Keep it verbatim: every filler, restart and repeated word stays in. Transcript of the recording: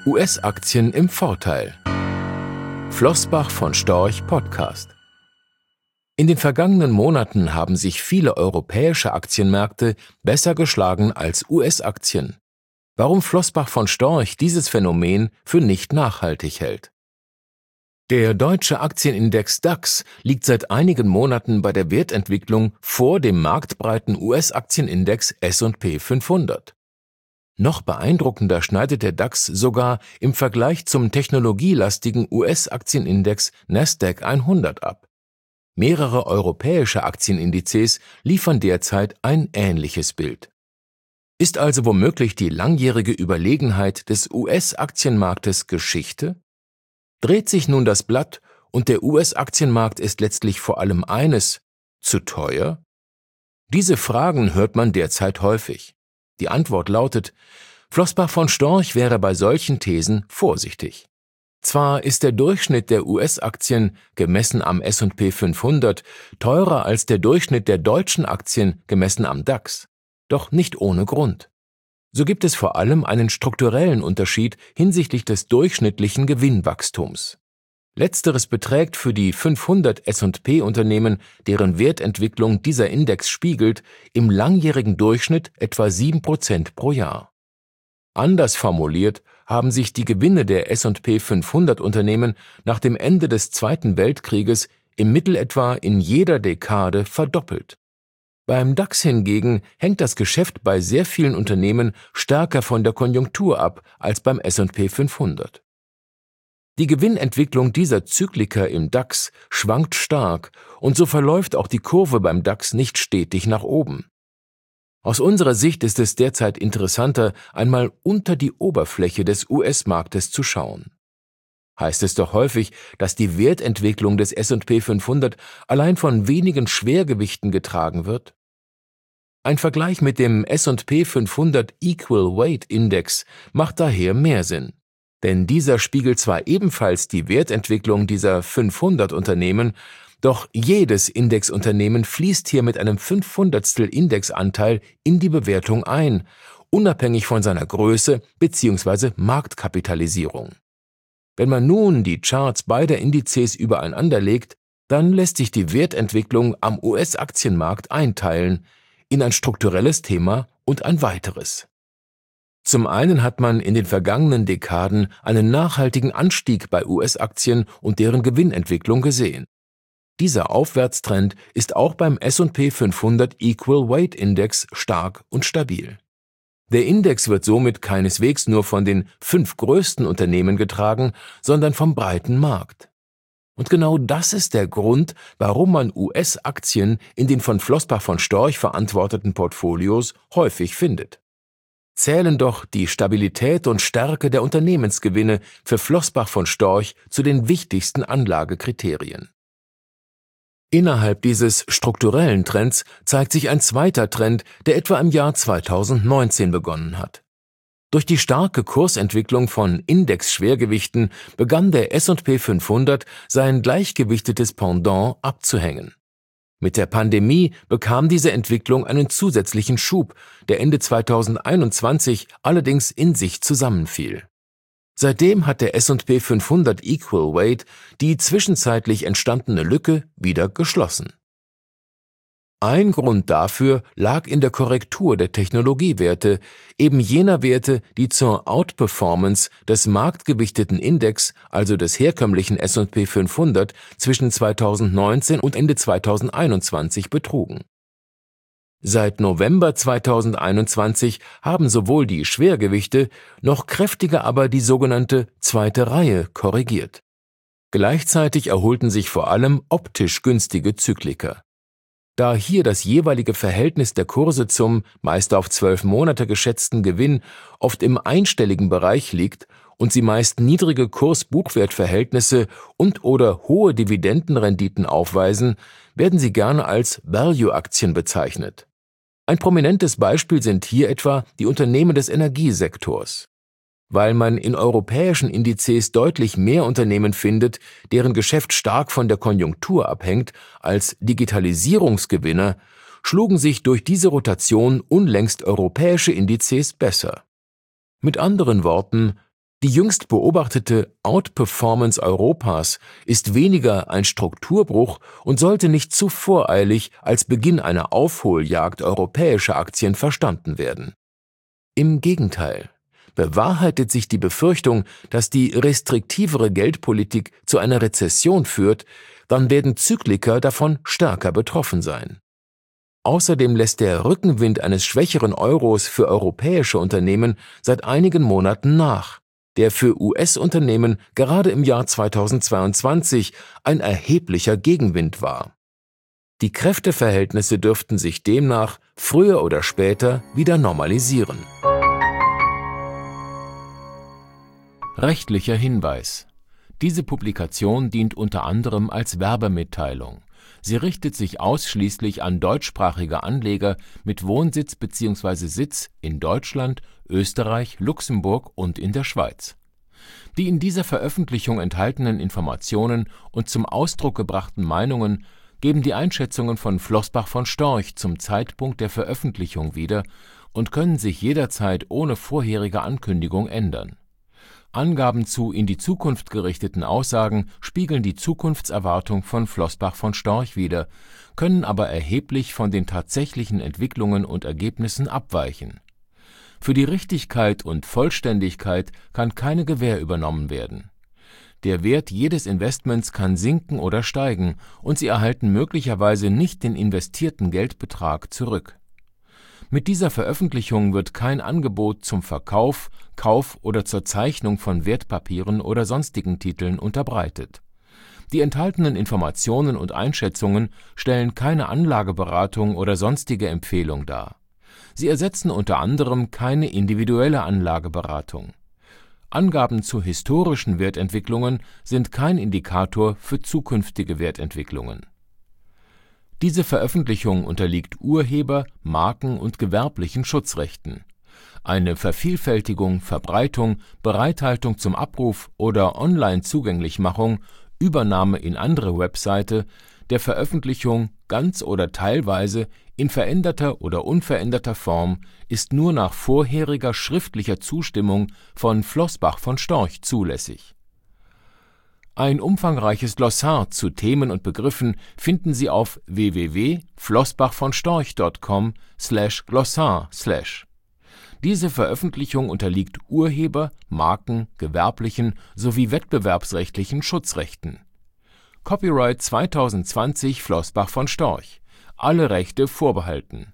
U S-Aktien im Vorteil. Flossbach von Storch Podcast. In den vergangenen Monaten haben sich viele europäische Aktienmärkte besser geschlagen als U S-Aktien. Warum Flossbach von Storch dieses Phänomen für nicht nachhaltig hält. Der deutsche Aktienindex DAX liegt seit einigen Monaten bei der Wertentwicklung vor dem marktbreiten U S-Aktienindex S und P fünfhundert. Noch beeindruckender schneidet der DAX sogar im Vergleich zum technologielastigen U S-Aktienindex Nasdaq hundert ab. Mehrere europäische Aktienindizes liefern derzeit ein ähnliches Bild. Ist also womöglich die langjährige Überlegenheit des U S-Aktienmarktes Geschichte? Dreht sich nun das Blatt und der U S-Aktienmarkt ist letztlich vor allem eines: zu teuer? Diese Fragen hört man derzeit häufig. Die Antwort lautet: Flossbach von Storch wäre bei solchen Thesen vorsichtig. Zwar ist der Durchschnitt der U S-Aktien, gemessen am S und P fünfhundert, teurer als der Durchschnitt der deutschen Aktien, gemessen am DAX, doch nicht ohne Grund. So gibt es vor allem einen strukturellen Unterschied hinsichtlich des durchschnittlichen Gewinnwachstums. Letzteres beträgt für die fünfhundert S und P-Unternehmen, deren Wertentwicklung dieser Index spiegelt, im langjährigen Durchschnitt etwa sieben Prozent pro Jahr. Anders formuliert haben sich die Gewinne der S und P fünfhundert Unternehmen nach dem Ende des Zweiten Weltkrieges im Mittel etwa in jeder Dekade verdoppelt. Beim DAX hingegen hängt das Geschäft bei sehr vielen Unternehmen stärker von der Konjunktur ab als beim S und P fünfhundert. Die Gewinnentwicklung dieser Zykliker im DAX schwankt stark und so verläuft auch die Kurve beim DAX nicht stetig nach oben. Aus unserer Sicht ist es derzeit interessanter, einmal unter die Oberfläche des U S-Marktes zu schauen. Heißt es doch häufig, dass die Wertentwicklung des S und P fünfhundert allein von wenigen Schwergewichten getragen wird? Ein Vergleich mit dem S und P fünfhundert Equal Weight Index macht daher mehr Sinn. Denn dieser spiegelt zwar ebenfalls die Wertentwicklung dieser fünfhundert Unternehmen, doch jedes Indexunternehmen fließt hier mit einem Fünfhundertstel Indexanteil in die Bewertung ein, unabhängig von seiner Größe bzw. Marktkapitalisierung. Wenn man nun die Charts beider Indizes übereinander legt, dann lässt sich die Wertentwicklung am U S-Aktienmarkt einteilen in ein strukturelles Thema und ein weiteres. Zum einen hat man in den vergangenen Dekaden einen nachhaltigen Anstieg bei U S-Aktien und deren Gewinnentwicklung gesehen. Dieser Aufwärtstrend ist auch beim S und P fünfhundert Equal Weight Index stark und stabil. Der Index wird somit keineswegs nur von den fünf größten Unternehmen getragen, sondern vom breiten Markt. Und genau das ist der Grund, warum man U S-Aktien in den von Flossbach von Storch verantworteten Portfolios häufig findet. Zählen doch die Stabilität und Stärke der Unternehmensgewinne für Flossbach von Storch zu den wichtigsten Anlagekriterien. Innerhalb dieses strukturellen Trends zeigt sich ein zweiter Trend, der etwa im Jahr zweitausendneunzehn begonnen hat. Durch die starke Kursentwicklung von Indexschwergewichten begann der S und P fünfhundert sein gleichgewichtetes Pendant abzuhängen. Mit der Pandemie bekam diese Entwicklung einen zusätzlichen Schub, der Ende zweitausendeinundzwanzig allerdings in sich zusammenfiel. Seitdem hat der S und P fünfhundert Equal Weight die zwischenzeitlich entstandene Lücke wieder geschlossen. Ein Grund dafür lag in der Korrektur der Technologiewerte, eben jener Werte, die zur Outperformance des marktgewichteten Index, also des herkömmlichen S und P fünfhundert, zwischen zweitausendneunzehn und Ende zweitausendeinundzwanzig betrugen. Seit November zweitausendeinundzwanzig haben sowohl die Schwergewichte noch kräftiger aber die sogenannte zweite Reihe korrigiert. Gleichzeitig erholten sich vor allem optisch günstige Zykliker. Da hier das jeweilige Verhältnis der Kurse zum, meist auf zwölf Monate geschätzten Gewinn oft im einstelligen Bereich liegt und sie meist niedrige Kurs-Buchwert-Verhältnisse und oder hohe Dividendenrenditen aufweisen, werden sie gerne als Value-Aktien bezeichnet. Ein prominentes Beispiel sind hier etwa die Unternehmen des Energiesektors. Weil man in europäischen Indizes deutlich mehr Unternehmen findet, deren Geschäft stark von der Konjunktur abhängt, als Digitalisierungsgewinner, schlugen sich durch diese Rotation unlängst europäische Indizes besser. Mit anderen Worten, Die jüngst beobachtete Outperformance Europas ist weniger ein Strukturbruch und sollte nicht zu voreilig als Beginn einer Aufholjagd europäischer Aktien verstanden werden. Im Gegenteil, bewahrheitet sich die Befürchtung, dass die restriktivere Geldpolitik zu einer Rezession führt, dann werden Zykliker davon stärker betroffen sein. Außerdem lässt der Rückenwind eines schwächeren Euros für europäische Unternehmen seit einigen Monaten nach, der für U S-Unternehmen gerade im Jahr zweitausendzweiundzwanzig ein erheblicher Gegenwind war. Die Kräfteverhältnisse dürften sich demnach früher oder später wieder normalisieren. Rechtlicher Hinweis: Diese Publikation dient unter anderem als Werbemitteilung. Sie richtet sich ausschließlich an deutschsprachige Anleger mit Wohnsitz bzw. Sitz in Deutschland, Österreich, Luxemburg und in der Schweiz. Die in dieser Veröffentlichung enthaltenen Informationen und zum Ausdruck gebrachten Meinungen geben die Einschätzungen von Flossbach von Storch zum Zeitpunkt der Veröffentlichung wieder und können sich jederzeit ohne vorherige Ankündigung ändern. Angaben zu in die Zukunft gerichteten Aussagen spiegeln die Zukunftserwartung von Flossbach von Storch wider, können aber erheblich von den tatsächlichen Entwicklungen und Ergebnissen abweichen. Für die Richtigkeit und Vollständigkeit kann keine Gewähr übernommen werden. Der Wert jedes Investments kann sinken oder steigen und Sie erhalten möglicherweise nicht den investierten Geldbetrag zurück. Mit dieser Veröffentlichung wird kein Angebot zum Verkauf, Kauf oder zur Zeichnung von Wertpapieren oder sonstigen Titeln unterbreitet. Die enthaltenen Informationen und Einschätzungen stellen keine Anlageberatung oder sonstige Empfehlung dar. Sie ersetzen unter anderem keine individuelle Anlageberatung. Angaben zu historischen Wertentwicklungen sind kein Indikator für zukünftige Wertentwicklungen. Diese Veröffentlichung unterliegt Urheber-, Marken- und gewerblichen Schutzrechten. Eine Vervielfältigung, Verbreitung, Bereithaltung zum Abruf oder Online-Zugänglichmachung, Übernahme in andere Webseite der Veröffentlichung ganz oder teilweise in veränderter oder unveränderter Form ist nur nach vorheriger schriftlicher Zustimmung von Flossbach von Storch zulässig. Ein umfangreiches Glossar zu Themen und Begriffen finden Sie auf w w w punkt flossbachvonstorch punkt com slash glossar slash. Diese Veröffentlichung unterliegt Urheber-, Marken-, gewerblichen sowie wettbewerbsrechtlichen Schutzrechten. Copyright zweitausendzwanzig Flossbach von Storch. Alle Rechte vorbehalten